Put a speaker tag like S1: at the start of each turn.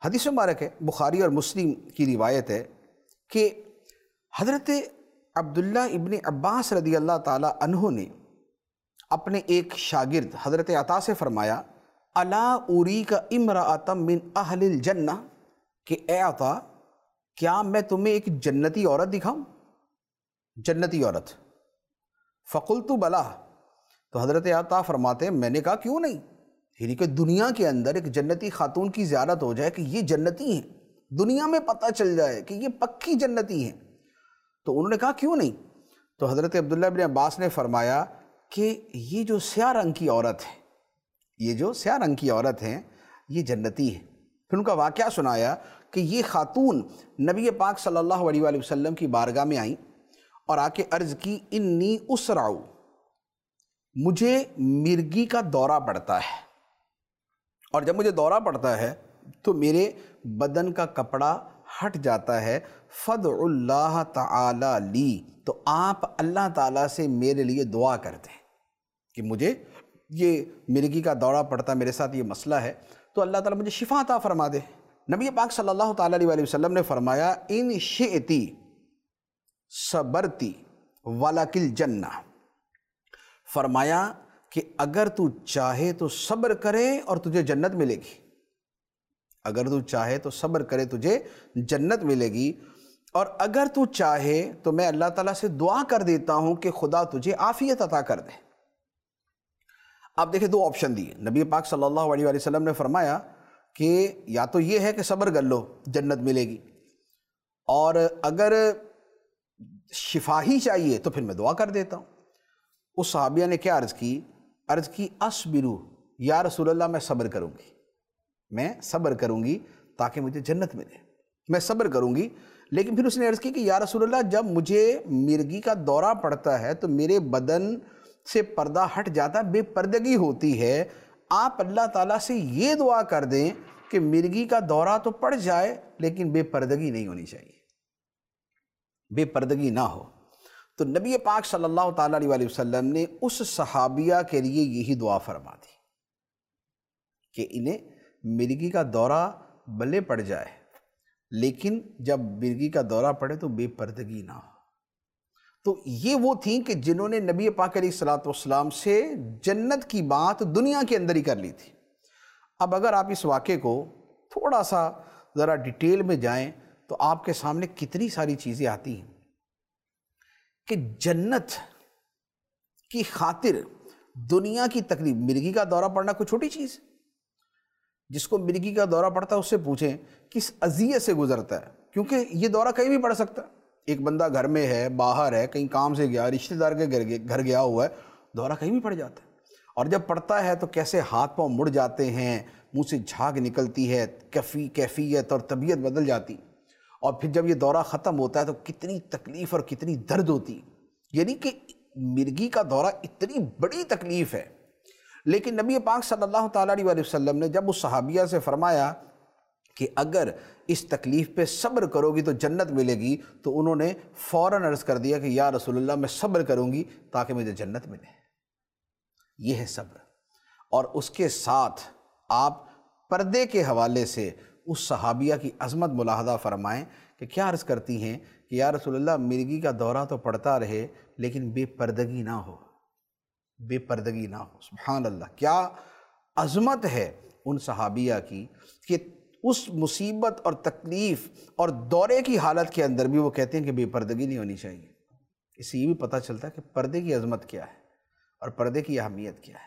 S1: حدیث مبارک ہے، بخاری اور مسلم کی روایت ہے کہ حضرت عبداللہ ابن عباس رضی اللہ تعالی عنہ نے اپنے ایک شاگرد حضرت عطا سے فرمایا، الا اریک امرأۃ من اہل الجنہ، کہ اے عطا کیا میں تمہیں ایک جنتی عورت دکھاؤں؟ جنتی عورت۔ فقلت بلا، تو حضرت عطا فرماتے ہیں میں نے کہا کیوں نہیں، یعنی کہ دنیا کے اندر ایک جنتی خاتون کی زیارت ہو جائے کہ یہ جنتی ہیں، دنیا میں پتہ چل جائے کہ یہ پکی جنتی ہیں، تو انہوں نے کہا کیوں نہیں؟ تو حضرت عبداللہ بن عباس نے فرمایا کہ یہ جو سیاہ رنگ کی عورت ہے، یہ جو سیاہ رنگ کی عورت ہیں یہ جنتی ہے۔ پھر ان کا واقعہ سنایا کہ یہ خاتون نبی پاک صلی اللہ علیہ وآلہ وسلم کی بارگاہ میں آئیں اور آ کے عرض کی، انی اسرع، مجھے مرگی کا دورہ پڑتا ہے، اور جب مجھے دورہ پڑتا ہے تو میرے بدن کا کپڑا ہٹ جاتا ہے، فادعوا اللہ تعالی لی، تو آپ اللہ تعالیٰ سے میرے لیے دعا کرتے ہیں کہ مجھے یہ مرگی کا دورہ پڑتا ہے، میرے ساتھ یہ مسئلہ ہے، تو اللہ تعالیٰ مجھے شفا عطا فرما دے۔ نبی پاک صلی اللہ تعالیٰ علیہ وآلہ وسلم نے فرمایا، ان شئتی صبرتی ولک الجنہ، فرمایا کہ اگر تو چاہے تو صبر کرے اور تجھے جنت ملے گی، اگر تو چاہے تو صبر کرے تجھے جنت ملے گی، اور اگر تو چاہے تو میں اللہ تعالیٰ سے دعا کر دیتا ہوں کہ خدا تجھے عافیت عطا کر دے۔ آپ دیکھیں دو آپشن دیے نبی پاک صلی اللہ علیہ وآلہ وسلم نے فرمایا کہ یا تو یہ ہے کہ صبر کر لو جنت ملے گی، اور اگر شفا ہی چاہیے تو پھر میں دعا کر دیتا ہوں۔ اس صحابیہ نے کیا عرض کی اصبرو یا رسول اللہ، میں صبر کروں گی، میں صبر کروں گی تاکہ مجھے جنت ملے، میں صبر کروں گی۔ لیکن پھر اس نے عرض کی کہ یا رسول اللہ، جب مجھے مرگی کا دورہ پڑتا ہے تو میرے بدن سے پردہ ہٹ جاتا ہے، بے پردگی ہوتی ہے، آپ اللہ تعالیٰ سے یہ دعا کر دیں کہ مرگی کا دورہ تو پڑ جائے لیکن بے پردگی نہیں ہونی چاہیے، بے پردگی نہ ہو۔ تو نبی پاک صلی اللہ تعالیٰ علیہ وآلہ وسلم نے اس صحابیہ کے لیے یہی دعا فرما دی کہ انہیں مرگی کا دورہ بھلے پڑ جائے لیکن جب مرگی کا دورہ پڑے تو بے پردگی نہ ہو۔ تو یہ وہ تھیں کہ جنہوں نے نبی پاک علیہ الصلوۃ والسلام سے جنت کی بات دنیا کے اندر ہی کر لی تھی۔ اب اگر آپ اس واقعے کو تھوڑا سا ذرا ڈیٹیل میں جائیں تو آپ کے سامنے کتنی ساری چیزیں آتی ہیں کہ جنت کی خاطر دنیا کی تکلیف، مرگی کا دورہ پڑنا کوئی چھوٹی چیز، جس کو مرگی کا دورہ پڑتا ہے اس سے پوچھیں کس اذیت سے گزرتا ہے، کیونکہ یہ دورہ کہیں بھی پڑ سکتا ہے۔ ایک بندہ گھر میں ہے، باہر ہے، کہیں کام سے گیا، رشتہ دار کے گھر گیا ہوا ہے، دورہ کہیں بھی پڑ جاتا ہے، اور جب پڑتا ہے تو کیسے ہاتھ پاؤں مڑ جاتے ہیں، منہ سے جھاگ نکلتی ہے، کیفیت اور طبیعت بدل جاتی، اور پھر جب یہ دورہ ختم ہوتا ہے تو کتنی تکلیف اور کتنی درد ہوتی، یعنی کہ مرگی کا دورہ اتنی بڑی تکلیف ہے۔ لیکن نبی پاک صلی اللہ تعالیٰ علیہ وآلہ وسلم نے جب اس صحابیہ سے فرمایا کہ اگر اس تکلیف پہ صبر کرو گی تو جنت ملے گی، تو انہوں نے فوراً عرض کر دیا کہ یا رسول اللہ، میں صبر کروں گی تاکہ مجھے جنت ملے۔ یہ ہے صبر۔ اور اس کے ساتھ آپ پردے کے حوالے سے اس صحابیہ کی عظمت ملاحظہ فرمائیں کہ کیا عرض کرتی ہیں کہ یا رسول اللہ، مرگی کا دورہ تو پڑتا رہے لیکن بے پردگی نہ ہو، بے پردگی نہ ہو۔ سبحان اللہ، کیا عظمت ہے ان صحابیہ کی کہ اس مصیبت اور تکلیف اور دورے کی حالت کے اندر بھی وہ کہتے ہیں کہ بے پردگی نہیں ہونی چاہیے۔ اس سے یہ بھی پتہ چلتا ہے کہ پردے کی عظمت کیا ہے اور پردے کی اہمیت کیا ہے۔